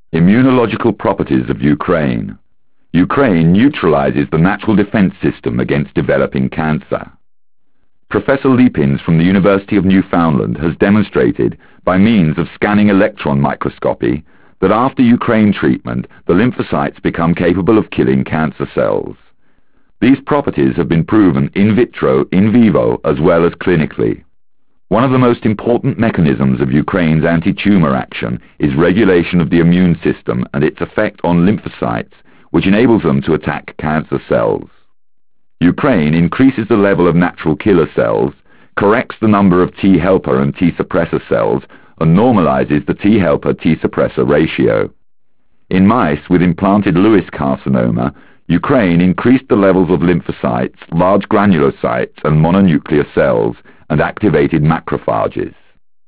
Immunological properties of Ukraine. Ukraine neutralizes the natural defense system against developing cancer. Professor Leapins from the University of Newfoundland has demonstrated, by means of scanning electron microscopy, that after Ukraine treatment, the lymphocytes become capable of killing cancer cells. These properties have been proven in vitro, in vivo, as well as clinically. One of the most important mechanisms of Ukraine's anti-tumor action is regulation of the immune system and its effect on lymphocytes, which enables them to attack cancer cells. Ukraine increases the level of natural killer cells, corrects the number of T helper and T suppressor cells, and normalizes the T helper T suppressor ratio. In mice with implanted Lewis carcinoma, Ukraine increased the levels of lymphocytes, large granulocytes and mononuclear cells, and activated macrophages.